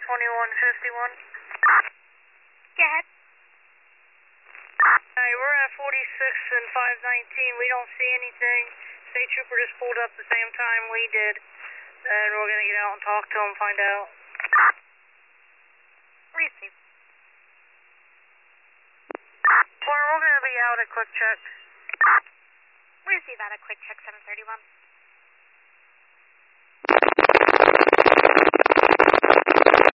2151. Go ahead. Hey, we're at 46 and 519. We don't see anything. State trooper just pulled up the same time we did. And we're going to get out and talk to him, find out. Receive. We're going to be out at quick check. Receive out at quick check 731.